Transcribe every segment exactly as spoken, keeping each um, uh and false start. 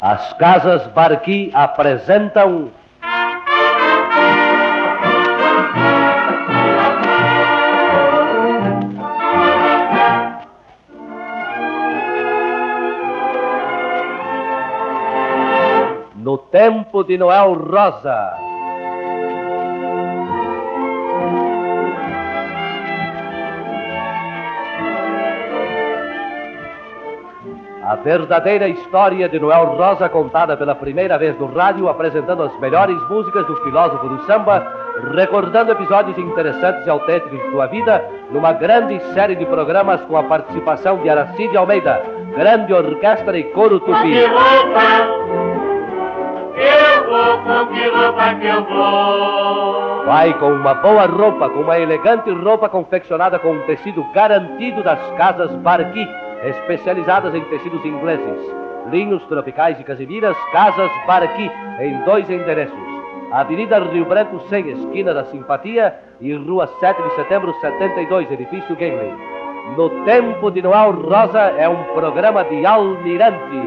As Casas Barqui apresentam No Tempo de Noel Rosa. A verdadeira história de Noel Rosa, contada pela primeira vez no rádio, apresentando as melhores músicas do filósofo do samba, recordando episódios interessantes e autênticos de sua vida, numa grande série de programas com a participação de Aracide Almeida, grande orquestra e coro tupi. Que roupa eu vou, com que roupa que eu vou? Vai com uma boa roupa, com uma elegante roupa confeccionada com um tecido garantido das Casas Barqui, especializadas em tecidos ingleses, linhos tropicais e casimiras. Casas Barqui, em dois endereços: Avenida Rio Branco cem, esquina da Simpatia, e Rua sete de Setembro setenta e dois, edifício Genley. No Tempo de Noel Rosa é um programa de Almirante.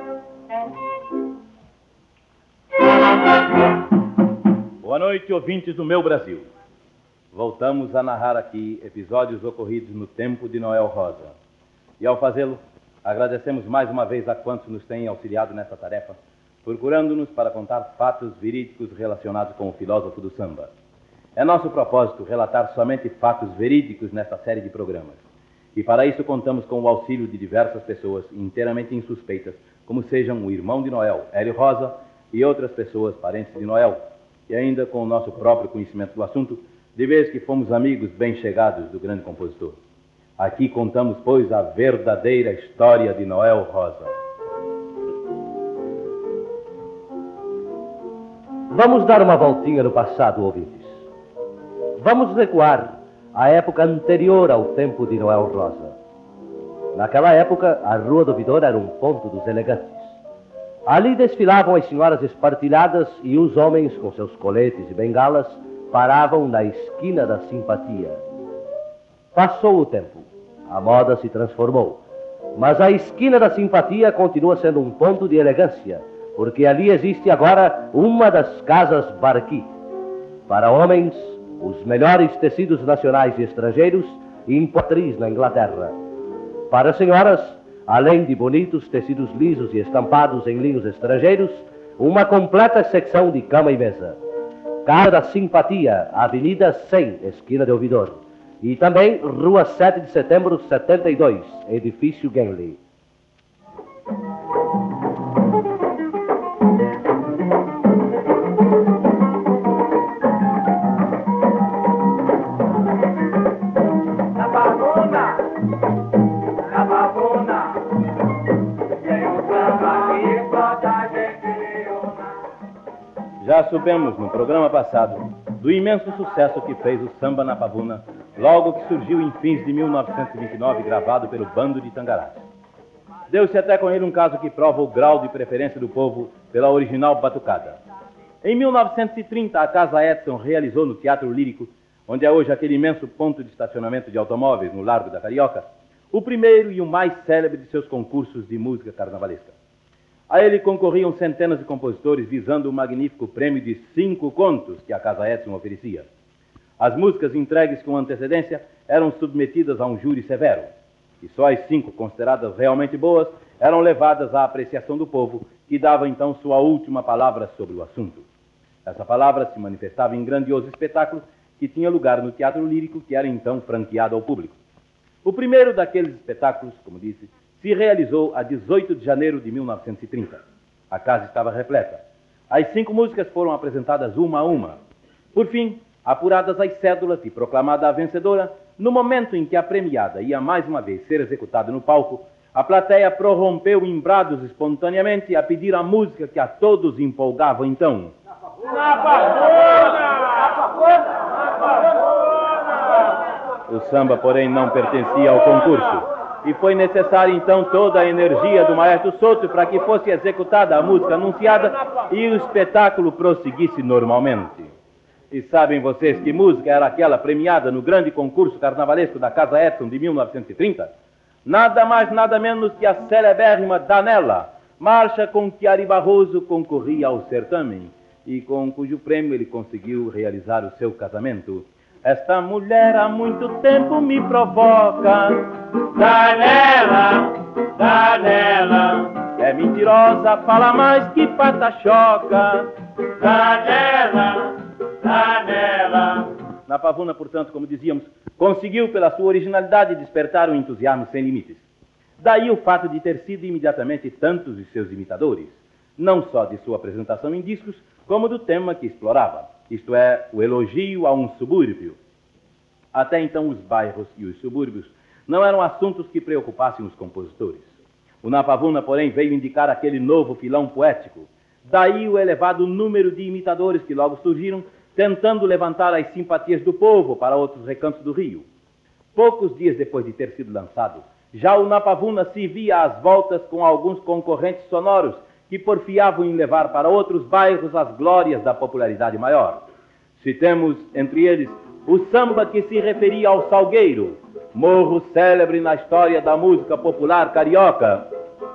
Boa noite, ouvintes do meu Brasil. Voltamos a narrar aqui episódios ocorridos no Tempo de Noel Rosa. E ao fazê-lo, agradecemos mais uma vez a quantos nos têm auxiliado nessa tarefa, procurando-nos para contar fatos verídicos relacionados com o filósofo do samba. É nosso propósito relatar somente fatos verídicos nesta série de programas. E para isso contamos com o auxílio de diversas pessoas inteiramente insuspeitas, como sejam o irmão de Noel, Hélio Rosa, e outras pessoas parentes de Noel, e ainda com o nosso próprio conhecimento do assunto, de vez que fomos amigos bem chegados do grande compositor. Aqui contamos, pois, a verdadeira história de Noel Rosa. Vamos dar uma voltinha no passado, ouvintes. Vamos recuar à época anterior ao Tempo de Noel Rosa. Naquela época, a Rua do Vidor era um ponto dos elegantes. Ali desfilavam as senhoras espartilhadas e os homens, com seus coletes e bengalas, paravam na esquina da Simpatia. Passou o tempo, a moda se transformou, mas a esquina da Simpatia continua sendo um ponto de elegância, porque ali existe agora uma das Casas Barqui. Para homens, os melhores tecidos nacionais e estrangeiros e imperatriz na Inglaterra. Para senhoras, além de bonitos tecidos lisos e estampados em linhos estrangeiros, uma completa secção de cama e mesa. Casa da Simpatia, Avenida cem, esquina de Ouvidor. E também Rua sete de Setembro setenta e dois, edifício Genley. Na babona, na babona, tem um samba que bota gente leona. Já soubemos no programa passado do imenso sucesso que fez o Samba na Pavuna, logo que surgiu em fins de mil novecentos e vinte e nove, gravado pelo Bando de Tangarás. Deu-se até com ele um caso que prova o grau de preferência do povo pela original batucada. Em mil novecentos e trinta, a Casa Edson realizou no Teatro Lírico, onde é hoje aquele imenso ponto de estacionamento de automóveis no Largo da Carioca, o primeiro e o mais célebre de seus concursos de música carnavalesca. A ele concorriam centenas de compositores visando o magnífico prêmio de cinco contos que a Casa Edson oferecia. As músicas entregues com antecedência eram submetidas a um júri severo, e só as cinco consideradas realmente boas eram levadas à apreciação do povo, que dava então sua última palavra sobre o assunto. Essa palavra se manifestava em grandioso espetáculo que tinha lugar no Teatro Lírico, que era então franqueado ao público. O primeiro daqueles espetáculos, como disse, se realizou a dezoito de janeiro de mil novecentos e trinta. A casa estava repleta. As cinco músicas foram apresentadas uma a uma. Por fim, apuradas as cédulas e proclamada a vencedora, no momento em que a premiada ia mais uma vez ser executada no palco, a plateia prorrompeu em brados espontaneamente a pedir a música que a todos empolgava então. Na babona, na babona, na babona. O samba, porém, não pertencia ao concurso. E foi necessária então toda a energia do maestro Souto para que fosse executada a música anunciada e o espetáculo prosseguisse normalmente. E sabem vocês que música era aquela premiada no grande concurso carnavalesco da Casa Edson de mil novecentos e trinta? Nada mais, nada menos que a celebérrima Danella, marcha com que Ari Barroso concorria ao certame e com cujo prêmio ele conseguiu realizar o seu casamento. Esta mulher há muito tempo me provoca, dá nela, dá nela, é mentirosa, fala mais que patachoca, dá nela, dá nela. Na Pavuna, portanto, como dizíamos, conseguiu pela sua originalidade despertar um entusiasmo sem limites. Daí o fato de ter sido imediatamente tantos os seus imitadores, não só de sua apresentação em discos, como do tema que explorava, isto é, o elogio a um subúrbio. Até então os bairros e os subúrbios não eram assuntos que preocupassem os compositores. O Na Pavuna, porém, veio indicar aquele novo filão poético. Daí o elevado número de imitadores que logo surgiram, tentando levantar as simpatias do povo para outros recantos do Rio. Poucos dias depois de ter sido lançado, já o Na Pavuna se via às voltas com alguns concorrentes sonoros que porfiavam em levar para outros bairros as glórias da popularidade maior. Citemos, entre eles, o samba que se referia ao Salgueiro, morro célebre na história da música popular carioca.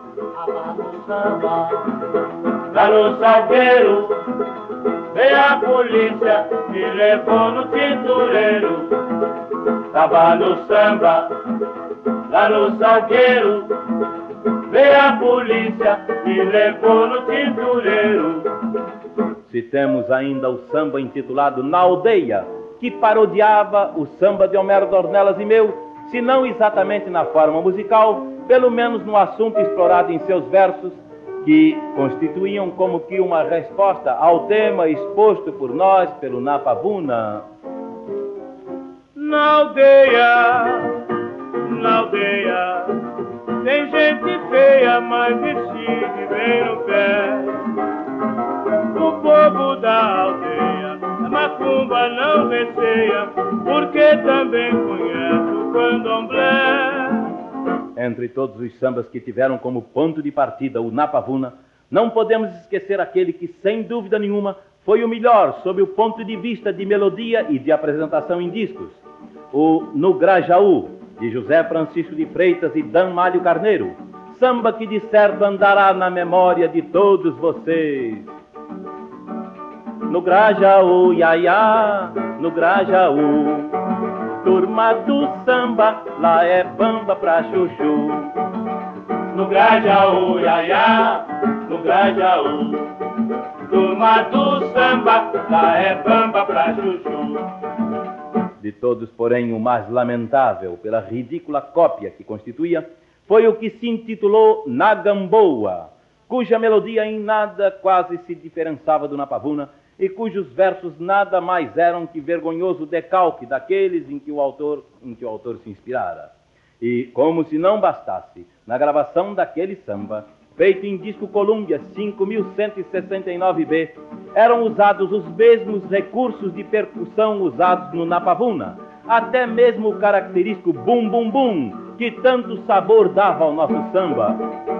Lá no Salgueiro, veio a polícia e levou no tintureiro. Tava no samba, lá no Salgueiro, veio a polícia e levou no tintureiro. Citemos ainda o samba intitulado Na Aldeia, que parodiava o samba de Homero Dornelas e meu, se não exatamente na forma musical, pelo menos no assunto explorado em seus versos, que constituíam como que uma resposta ao tema exposto por nós pelo Na Pavuna. Na aldeia, na aldeia, tem gente feia, mas vestida bem no pé. O povo da aldeia, a macumba não receia, porque também conhece o candomblé. Entre todos os sambas que tiveram como ponto de partida o Na Pavuna, não podemos esquecer aquele que, sem dúvida nenhuma, foi o melhor sob o ponto de vista de melodia e de apresentação em discos. O No Grajaú, de José Francisco de Freitas e Dan Malho Carneiro, samba que de certo andará na memória de todos vocês. No Grajaú, iaiá, no Grajaú, turma do samba, lá é bamba pra chuchu. No Grajaú, iaiá, no Grajaú, turma do samba, lá é bamba pra chuchu. De todos, porém, o mais lamentável, pela ridícula cópia que constituía, foi o que se intitulou Na Gamboa, cuja melodia em nada quase se diferenciava do Na Pavuna e cujos versos nada mais eram que vergonhoso decalque daqueles em que o autor, em que o autor se inspirara. E, como se não bastasse, na gravação daquele samba, feito em disco Columbia cinco mil cento e sessenta e nove B, eram usados os mesmos recursos de percussão usados no Na Pavuna, até mesmo o característico bum bum bum, que tanto sabor dava ao nosso samba.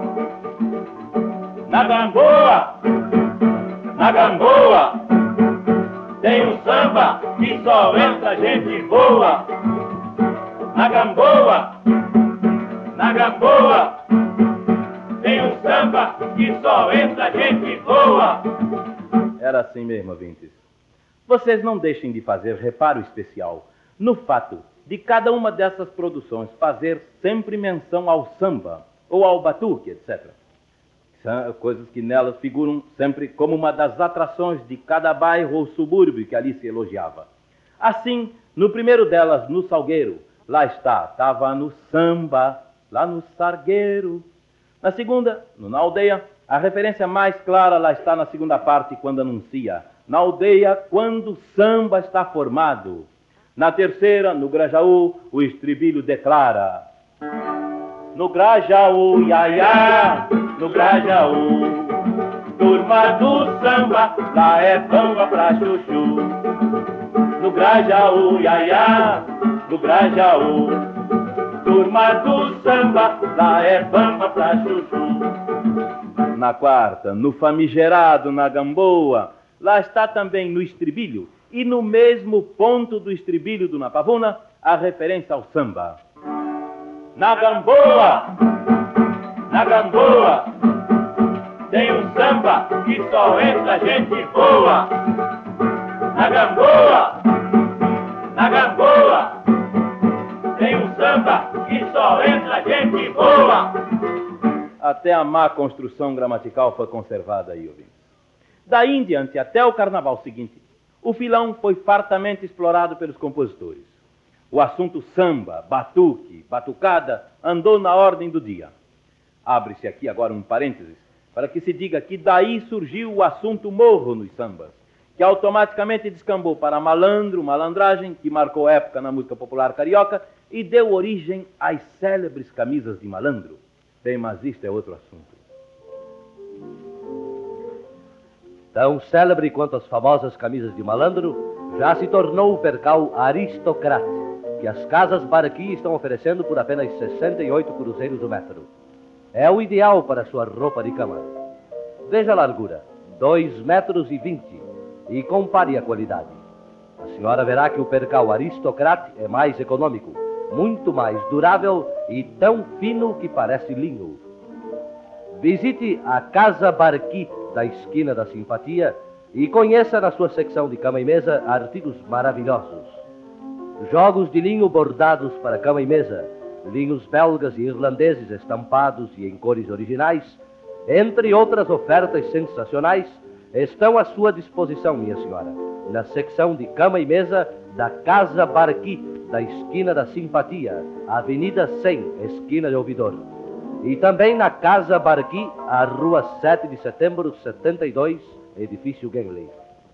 Na Gamboa, na Gamboa, tem um samba que só entra gente boa. Na Gamboa, na Gamboa, tem um samba que só entra gente boa. Era assim mesmo, ouvintes. Vocês não deixem de fazer reparo especial no fato de cada uma dessas produções fazer sempre menção ao samba ou ao batuque, etcétera. São coisas que nelas figuram sempre como uma das atrações de cada bairro ou subúrbio que ali se elogiava. Assim, no primeiro delas, no Salgueiro, lá está, estava no samba, lá no Sargueiro. Na segunda, no Na Aldeia, a referência mais clara lá está na segunda parte, quando anuncia: na aldeia, quando o samba está formado. Na terceira, no Grajaú, o estribilho declara: no Grajaú, iaiá, no Grajaú, turma do samba, lá é bamba pra chuchu. No Grajaú, iaiá, no Grajaú, turma do samba, lá é bamba pra chuchu. Na quarta, no famigerado Na Gamboa, lá está também no estribilho, e no mesmo ponto do estribilho do Na Pavuna, a referência ao samba. Na Gamboa, na Gamboa, tem um samba que só entra gente boa. Na Gamboa, na Gamboa, tem um samba que só entra gente boa. Até a má construção gramatical foi conservada aí, ouvintes. Daí em diante, até o carnaval seguinte, o filão foi fartamente explorado pelos compositores. O assunto samba, batuque, batucada andou na ordem do dia. Abre-se aqui agora um parênteses para que se diga que daí surgiu o assunto morro nos sambas, que automaticamente descambou para malandro, malandragem, que marcou época na música popular carioca e deu origem às célebres camisas de malandro. Bem, mas isto é outro assunto. Tão célebre quanto as famosas camisas de malandro, já se tornou o percal aristocrata, que as casas Baraqui estão oferecendo por apenas sessenta e oito cruzeiros o metro. É o ideal para sua roupa de cama. Veja a largura, dois metros e vinte, e compare a qualidade. A senhora verá que o percal aristocrata é mais econômico, muito mais durável e tão fino que parece linho. Visite a Casa Baraqui da esquina da Simpatia e conheça na sua secção de cama e mesa artigos maravilhosos. Jogos de linho bordados para cama e mesa, linhos belgas e irlandeses estampados e em cores originais, entre outras ofertas sensacionais, estão à sua disposição, minha senhora, na secção de cama e mesa da Casa Baraqui, da esquina da Simpatia, Avenida cem, esquina de Ouvidor. E também na Casa Baraqui, a Rua sete de Setembro, setenta e dois, edifício Genley.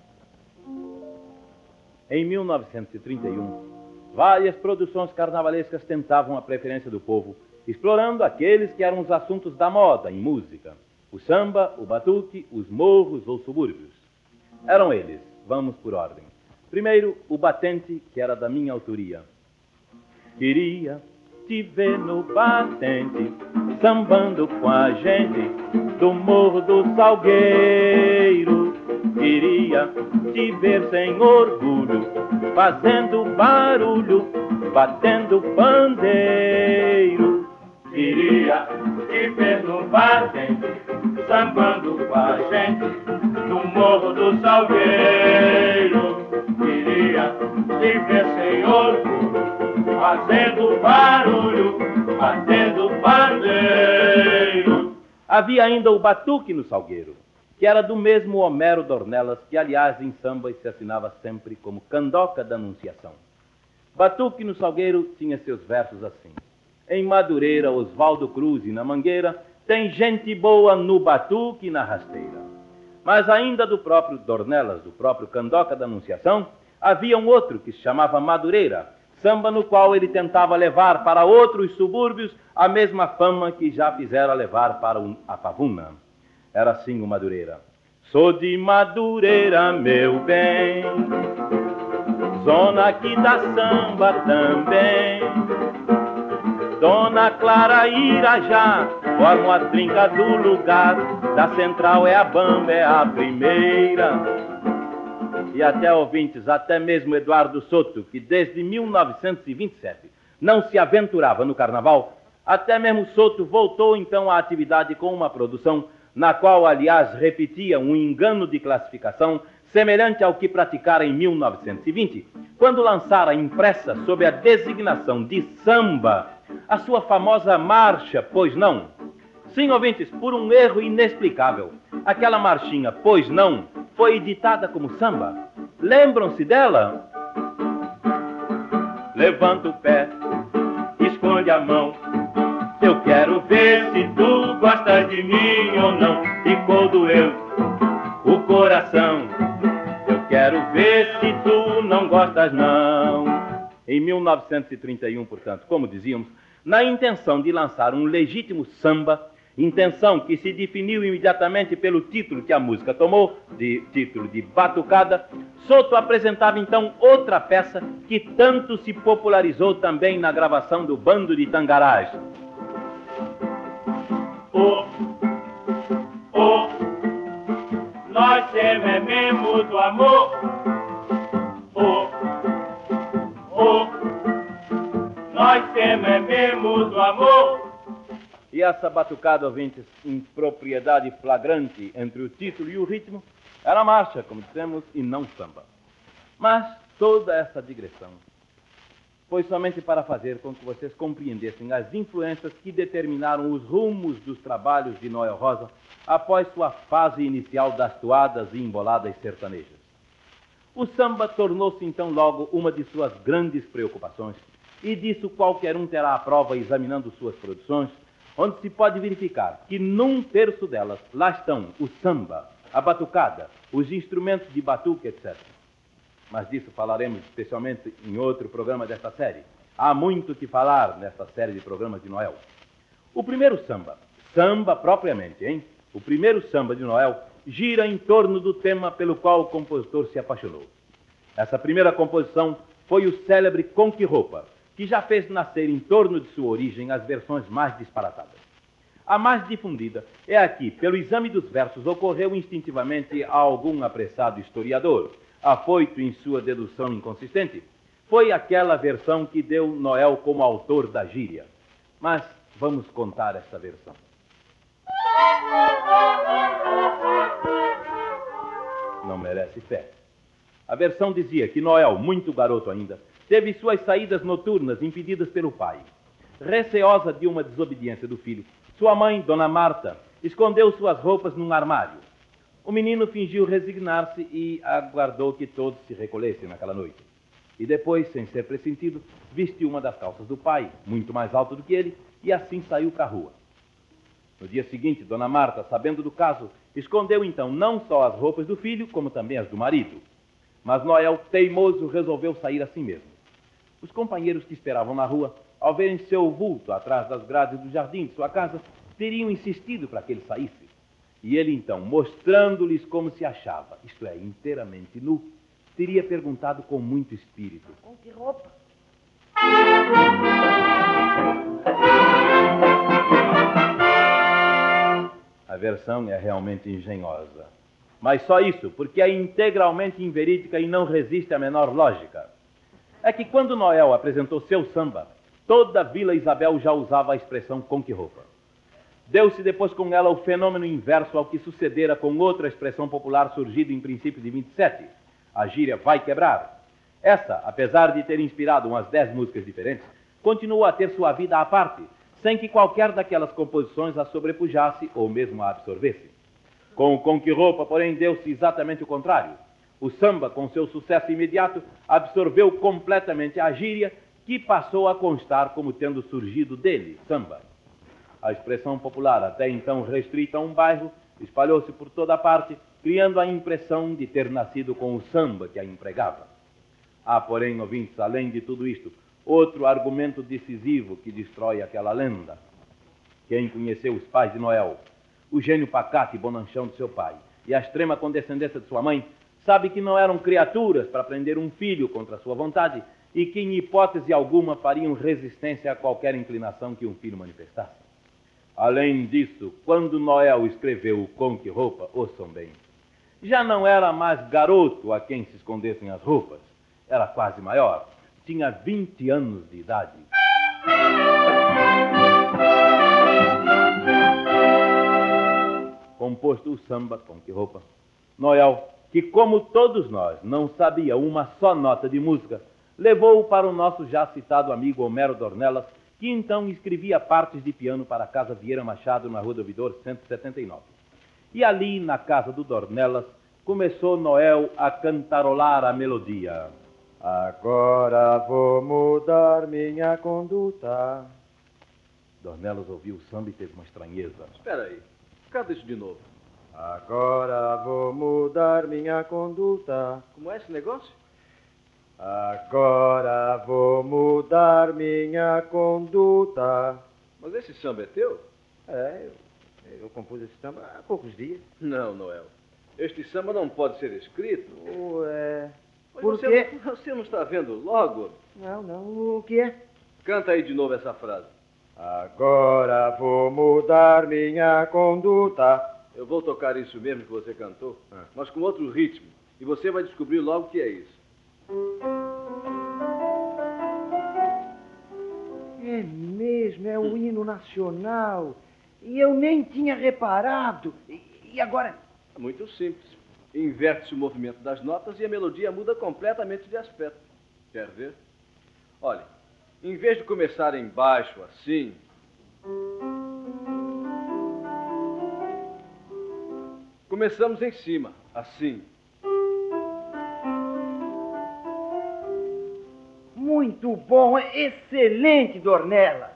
Em mil novecentos e trinta e um, várias produções carnavalescas tentavam a preferência do povo, explorando aqueles que eram os assuntos da moda em música: o samba, o batuque, os morros ou subúrbios. Eram eles, vamos por ordem. Primeiro, o batente, que era da minha autoria. Queria te ver no batente, sambando com a gente do Morro do Salgueiro. Queria te ver sem orgulho, fazendo barulho, batendo pandeiro. Queria te ver no batente, sambando com a gente do Morro do Salgueiro. Queria te ver sem orgulho, fazendo barulho, batendo pandeiro. Havia ainda o batuque no Salgueiro, que era do mesmo Homero Dornelas, que aliás em sambas se assinava sempre como Candoca da Anunciação. Batuque no Salgueiro tinha seus versos assim: em Madureira, Oswaldo Cruz e na Mangueira, tem gente boa no batuque e na rasteira. Mas ainda do próprio Dornelas, do próprio Candoca da Anunciação, havia um outro que se chamava Madureira, samba no qual ele tentava levar para outros subúrbios a mesma fama que já fizera levar para a Pavuna. Era assim o Madureira: sou de Madureira, meu bem, zona aqui da samba também. Dona Clara Irajá formam a trinca do lugar, da central é a bamba, é a primeira. E até ouvintes, até mesmo Eduardo Soto, que desde mil novecentos e vinte e sete não se aventurava no carnaval, até mesmo Soto voltou então à atividade com uma produção na qual, aliás, repetia um engano de classificação semelhante ao que praticara em mil novecentos e vinte, quando lançara impressa sob a designação de samba a sua famosa marcha Pois Não. Sim, ouvintes, por um erro inexplicável, aquela marchinha Pois Não foi editada como samba. Lembram-se dela? Levanta o pé, esconde a mão, eu quero ver se tu gostas de mim ou não. Ficou doeu o coração, eu quero ver se tu não gostas não. Em mil novecentos e trinta e um, portanto, como dizíamos, na intenção de lançar um legítimo samba, intenção que se definiu imediatamente pelo título que a música tomou, de título de Batucada, Soto apresentava então outra peça que tanto se popularizou também na gravação do Bando de Tangarás. Oh, oh, nós tememos do amor. Oh, oh, nós tememos do amor. E essa batucada, ouvintes, impropriedade flagrante entre o título e o ritmo, era marcha, como dissemos, e não samba. Mas toda essa digressão foi somente para fazer com que vocês compreendessem as influências que determinaram os rumos dos trabalhos de Noel Rosa após sua fase inicial das toadas e emboladas sertanejas. O samba tornou-se então logo uma de suas grandes preocupações, e disso qualquer um terá a prova examinando suas produções, onde se pode verificar que num terço delas lá estão o samba, a batucada, os instrumentos de batuque, etcétera. Mas disso falaremos especialmente em outro programa desta série. Há muito que falar nesta série de programas de Noel. O primeiro samba, samba propriamente, hein? O primeiro samba de Noel gira em torno do tema pelo qual o compositor se apaixonou. Essa primeira composição foi o célebre Com Que Roupa, que já fez nascer em torno de sua origem as versões mais disparatadas. A mais difundida é a que, pelo exame dos versos, ocorreu instintivamente a algum apressado historiador, afoito em sua dedução inconsistente. Foi aquela versão que deu Noel como autor da gíria. Mas vamos contar esta versão. Não merece fé. A versão dizia que Noel, muito garoto ainda, teve suas saídas noturnas impedidas pelo pai. Receosa de uma desobediência do filho, sua mãe, Dona Marta, escondeu suas roupas num armário. O menino fingiu resignar-se e aguardou que todos se recolhessem naquela noite. E depois, sem ser pressentido, vestiu uma das calças do pai, muito mais alto do que ele, e assim saiu para a rua. No dia seguinte, Dona Marta, sabendo do caso, escondeu então não só as roupas do filho, como também as do marido. Mas Noel, teimoso, resolveu sair assim mesmo. Os companheiros que esperavam na rua, ao verem seu vulto atrás das grades do jardim de sua casa, teriam insistido para que ele saísse. E ele então, mostrando-lhes como se achava, isto é, inteiramente nu, teria perguntado com muito espírito: Com que roupa? A versão é realmente engenhosa. Mas só isso, porque é integralmente inverídica e não resiste à menor lógica. É que quando Noel apresentou seu samba, toda a Vila Isabel já usava a expressão com que roupa. Deu-se depois com ela o fenômeno inverso ao que sucedera com outra expressão popular surgida em princípio de vinte e sete, a gíria vai quebrar. Essa, apesar de ter inspirado umas dez músicas diferentes, continua a ter sua vida à parte, sem que qualquer daquelas composições a sobrepujasse ou mesmo a absorvesse. Com o Com Que Roupa, porém, deu-se exatamente o contrário. O samba, com seu sucesso imediato, absorveu completamente a gíria, que passou a constar como tendo surgido dele, samba. A expressão popular, até então restrita a um bairro, espalhou-se por toda a parte, criando a impressão de ter nascido com o samba que a empregava. Há, porém, ouvintes, além de tudo isto, outro argumento decisivo que destrói aquela lenda. Quem conheceu os pais de Noel, o gênio pacato e bonachão de seu pai e a extrema condescendência de sua mãe, sabe que não eram criaturas para prender um filho contra sua vontade e que, em hipótese alguma, fariam resistência a qualquer inclinação que um filho manifestasse. Além disso, quando Noel escreveu o Com Que Roupa, ouçam bem, já não era mais garoto a quem se escondessem as roupas, era quase maior, tinha vinte anos de idade. Composto o samba Com Que Roupa, Noel, que como todos nós não sabia uma só nota de música, levou-o para o nosso já citado amigo Homero Dornelas, que então escrevia partes de piano para a Casa Vieira Machado, na Rua do Ouvidor, cento e setenta e nove. E ali, na casa do Dornelas, começou Noel a cantarolar a melodia. Agora vou mudar minha conduta. Dornelas ouviu o samba e teve uma estranheza. Espera aí, canta isso de novo. Agora vou mudar minha conduta. Como é esse negócio? Agora vou mudar minha conduta. Mas esse samba é teu? É, eu, eu compus esse samba há poucos dias. Não, Noel. Este samba não pode ser escrito. Ué, Mas por você, quê? não- você não está vendo logo? Não, não, o que é? Canta aí de novo essa frase. Agora vou mudar minha conduta. Eu vou tocar isso mesmo que você cantou, mas com outro ritmo. E você vai descobrir logo o que é isso. É mesmo. mesmo, é o hino nacional. E eu nem tinha reparado. E, e agora... Muito simples. Inverte-se o movimento das notas e a melodia muda completamente de aspecto. Quer ver? Olha, em vez de começar em baixo assim... Começamos em cima, assim. Muito bom, excelente, Dornella.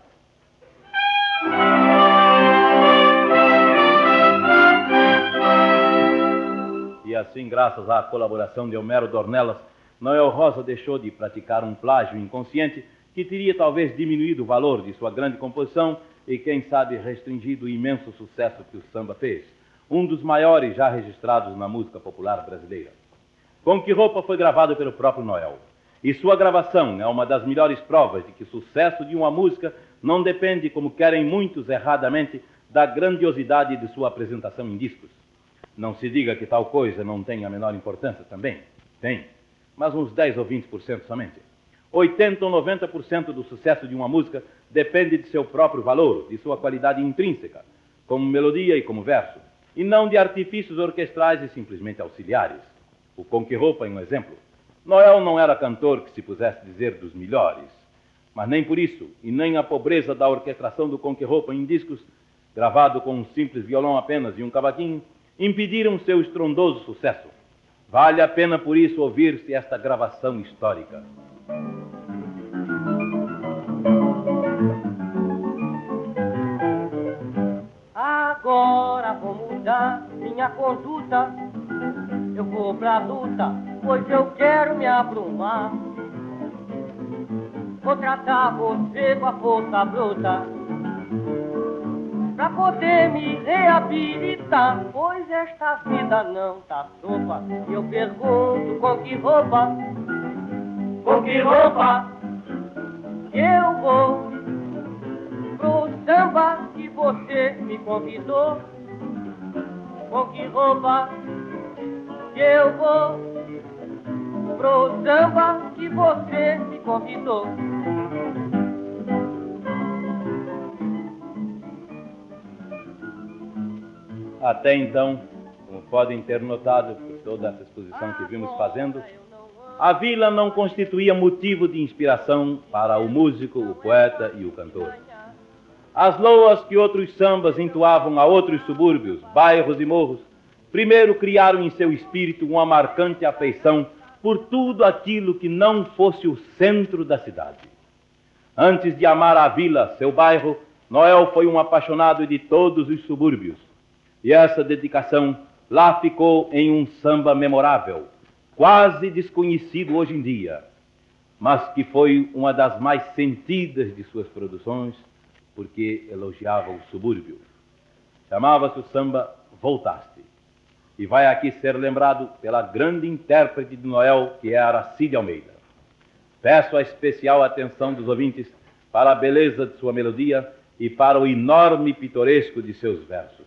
E assim, graças à colaboração de Homero Dornelas, Noel Rosa deixou de praticar um plágio inconsciente que teria talvez diminuído o valor de sua grande composição e, quem sabe, restringido o imenso sucesso que o samba fez, um dos maiores já registrados na música popular brasileira. Com Que Roupa foi gravado pelo próprio Noel, e sua gravação é uma das melhores provas de que o sucesso de uma música não depende, como querem muitos erradamente, da grandiosidade de sua apresentação em discos. Não se diga que tal coisa não tem a menor importância também. Tem, mas uns dez ou vinte por cento somente. oitenta ou noventa por cento do sucesso de uma música depende de seu próprio valor, de sua qualidade intrínseca, como melodia e como verso, e não de artifícios orquestrais e simplesmente auxiliares. O Com Que Roupa é um exemplo. Noel não era cantor que se pudesse dizer dos melhores, mas nem por isso, e nem a pobreza da orquestração do Com Que Roupa em discos, gravado com um simples violão apenas e um cavaquinho, impediram seu estrondoso sucesso. Vale a pena, por isso, ouvir-se esta gravação histórica. Agora vou mudar minha conduta, eu vou pra luta, pois eu quero me abrumar. Vou tratar você com a força bruta, pra poder me reabilitar, pois esta vida não tá sopa. E eu pergunto, com que roupa, com que roupa eu vou pro samba que você me convidou? Com que roupa eu vou pro samba que você me convidou? Até então, como podem ter notado por toda essa exposição que vimos fazendo, a vila não constituía motivo de inspiração para o músico, o poeta e o cantor. As loas que outros sambas entoavam a outros subúrbios, bairros e morros, primeiro criaram em seu espírito uma marcante afeição por tudo aquilo que não fosse o centro da cidade. Antes de amar a vila, seu bairro, Noel foi um apaixonado de todos os subúrbios. E essa dedicação lá ficou em um samba memorável, quase desconhecido hoje em dia, mas que foi uma das mais sentidas de suas produções, porque elogiava o subúrbio. Chamava-se o samba Voltaste, e vai aqui ser lembrado pela grande intérprete de Noel, que é Aracide Almeida. Peço a especial atenção dos ouvintes para a beleza de sua melodia e para o enorme pitoresco de seus versos.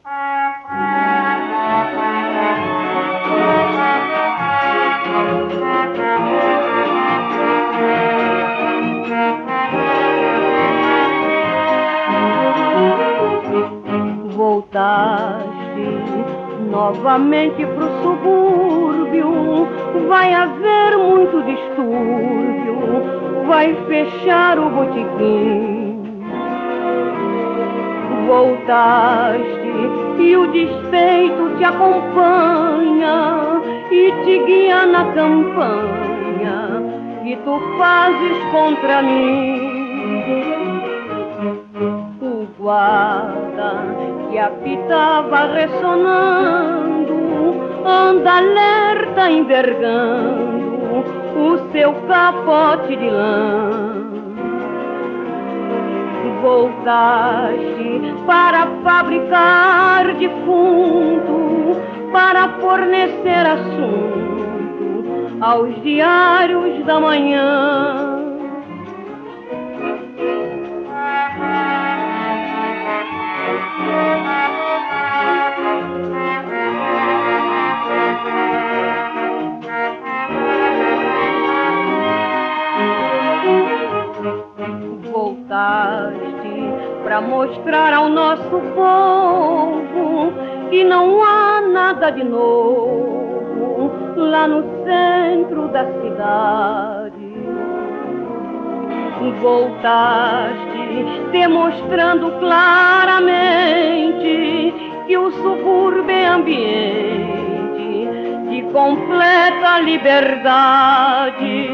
Voltaste novamente pro subúrbio, vai haver muito distúrbio, vai fechar o botequim. Voltaste e o despeito te acompanha e te guia na campanha que tu fazes contra mim. O guarda que apitava ressonando anda alerta envergando o seu capote de lã. Voltaste para fabricar defunto, para fornecer assunto aos diários da manhã. Voltaste mostrar ao nosso povo que não há nada de novo lá no centro da cidade. Voltaste demonstrando claramente que o subúrbio é ambiente de completa liberdade.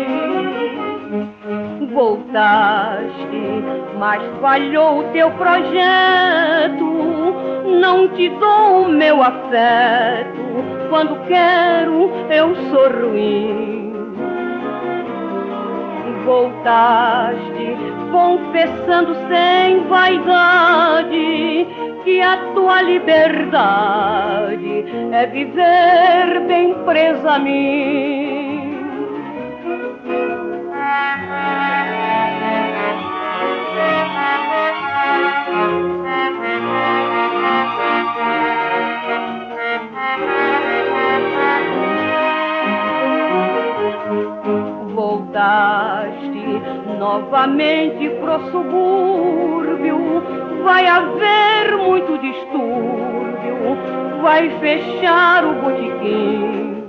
Voltaste, mas falhou o teu projeto. Não te dou o meu afeto. Quando quero, eu sou ruim. Voltaste, confessando sem vaidade que a tua liberdade é viver bem presa a mim. Voltaste novamente pro subúrbio, vai haver muito distúrbio, vai fechar o botequim.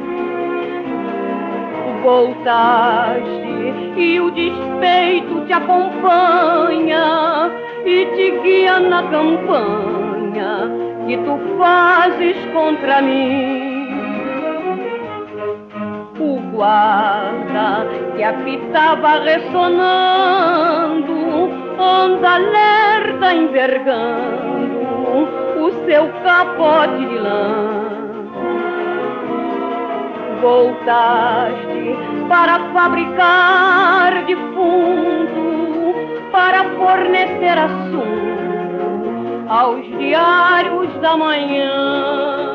Voltaste e o despeito te acompanha e te guia na campanha que tu fazes contra mim. O guarda que apitava ressonando anda alerta envergando o seu capote de lã. Voltaste para fabricar defunto, para fornecer assunto aos diários da manhã.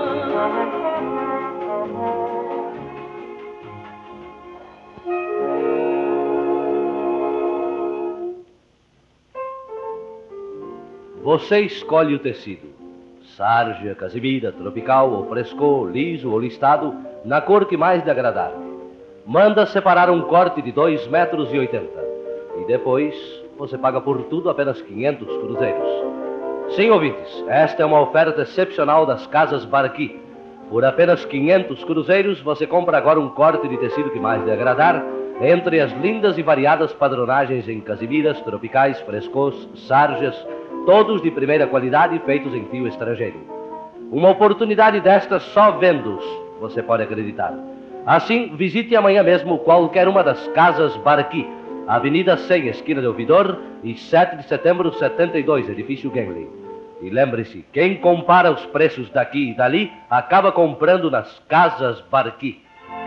Você escolhe o tecido: sárgia, casimira, tropical ou fresco, liso ou listado, na cor que mais lhe agradar. Manda separar um corte de dois metros e oitenta. E depois você paga por tudo apenas quinhentos cruzeiros. Sim, ouvintes, esta é uma oferta excepcional das Casas Barqui. Por apenas quinhentos cruzeiros você compra agora um corte de tecido que mais lhe agradar, entre as lindas e variadas padronagens em casimiras, tropicais, frescos, sárgias, todos de primeira qualidade feitos em fio estrangeiro. Uma oportunidade destas só vendo-os você pode acreditar. Assim, visite amanhã mesmo qualquer uma das Casas Barqui, Avenida cem, esquina de Ouvidor, e sete de setembro, setenta e dois, edifício Genley. E lembre-se, quem compara os preços daqui e dali, acaba comprando nas Casas Barqui.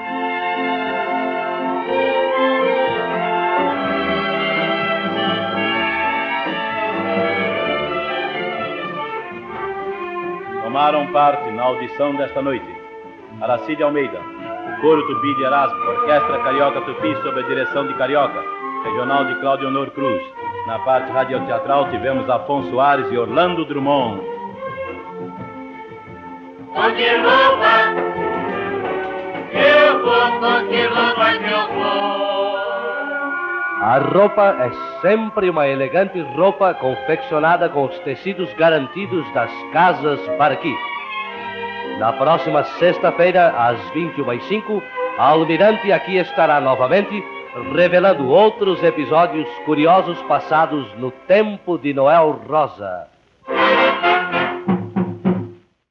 Tomaram parte na audição desta noite Aracide Almeida, o Coro Tupi de Erasmo, Orquestra Carioca Tupi sob a direção de Carioca, regional de Cláudio Honor Cruz. Na parte radioteatral tivemos Afonso Soares e Orlando Drummond. Com que roupa eu vou, com que roupa que eu vou? A roupa é sempre uma elegante roupa confeccionada com os tecidos garantidos das Casas Barqui. Na próxima sexta-feira, às vinte e uma e cinco, a Almirante aqui estará novamente, revelando outros episódios curiosos passados no tempo de Noel Rosa.